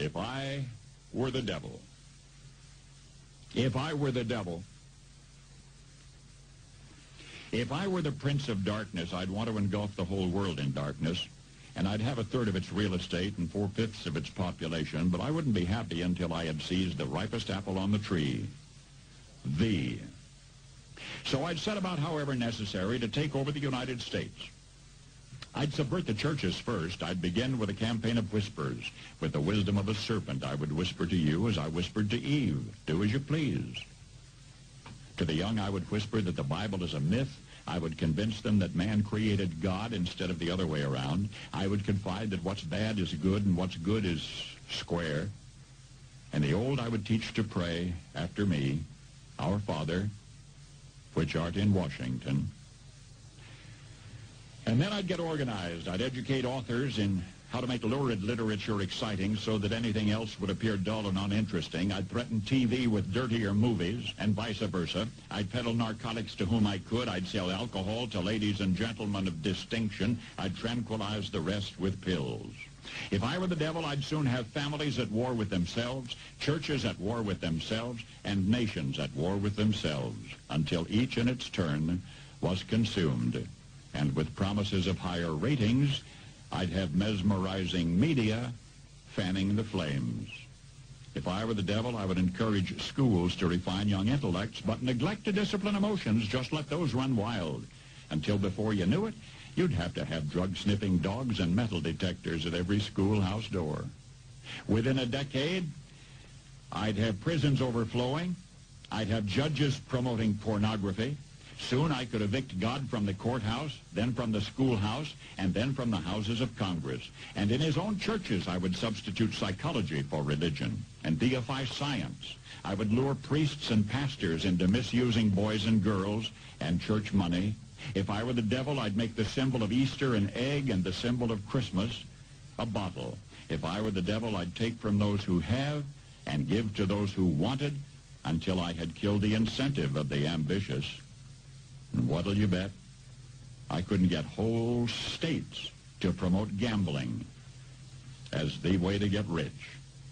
If I were the devil. If I were the devil. If I were the prince of darkness, I'd want to engulf the whole world in darkness, and I'd have a third of its real estate and 4/5 of its population, but I wouldn't be happy until I had seized the ripest apple on the tree. So I'd set about, however necessary, to take over the United States. I'd subvert the churches first. I'd begin with a campaign of whispers. With the wisdom of a serpent, I would whisper to you as I whispered to Eve, do as you please. To the young, I would whisper that the Bible is a myth. I would convince them that man created God instead of the other way around. I would confide that what's bad is good and what's good is square. And the old I would teach to pray after me, Our Father, which art in Washington. And then I'd get organized. I'd educate authors in how to make lurid literature exciting so that anything else would appear dull and uninteresting. I'd threaten TV with dirtier movies and vice versa. I'd peddle narcotics to whom I could. I'd sell alcohol to ladies and gentlemen of distinction. I'd tranquilize the rest with pills. If I were the devil, I'd soon have families at war with themselves, churches at war with themselves, and nations at war with themselves, until each in its turn was consumed. And with promises of higher ratings, I'd have mesmerizing media fanning the flames. If I were the devil, I would encourage schools to refine young intellects, but neglect to discipline emotions. Just let those run wild. Until before you knew it, you'd have to have drug-sniffing dogs and metal detectors at every schoolhouse door. Within a decade, I'd have prisons overflowing. I'd have judges promoting pornography. Soon I could evict God from the courthouse, then from the schoolhouse, and then from the houses of Congress. And in his own churches, I would substitute psychology for religion and deify science. I would lure priests and pastors into misusing boys and girls and church money. If I were the devil, I'd make the symbol of Easter an egg and the symbol of Christmas a bottle. If I were the devil, I'd take from those who have and give to those who wanted until I had killed the incentive of the ambitious. And what'll you bet? I couldn't get whole states to promote gambling as the way to get rich.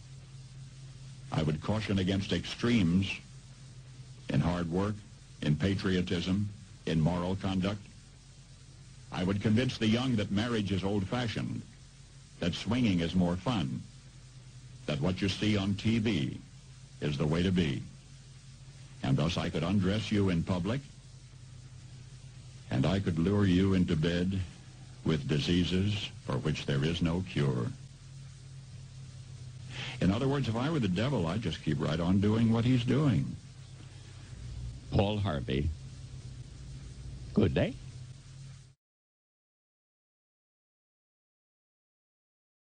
I would caution against extremes in hard work, in patriotism, in moral conduct. I would convince the young that marriage is old-fashioned, that swinging is more fun, that what you see on TV is the way to be. And thus I could undress you in public, and I could lure you into bed with diseases for which there is no cure. In other words, if I were the devil, I'd just keep right on doing what he's doing. Paul Harvey. Good day.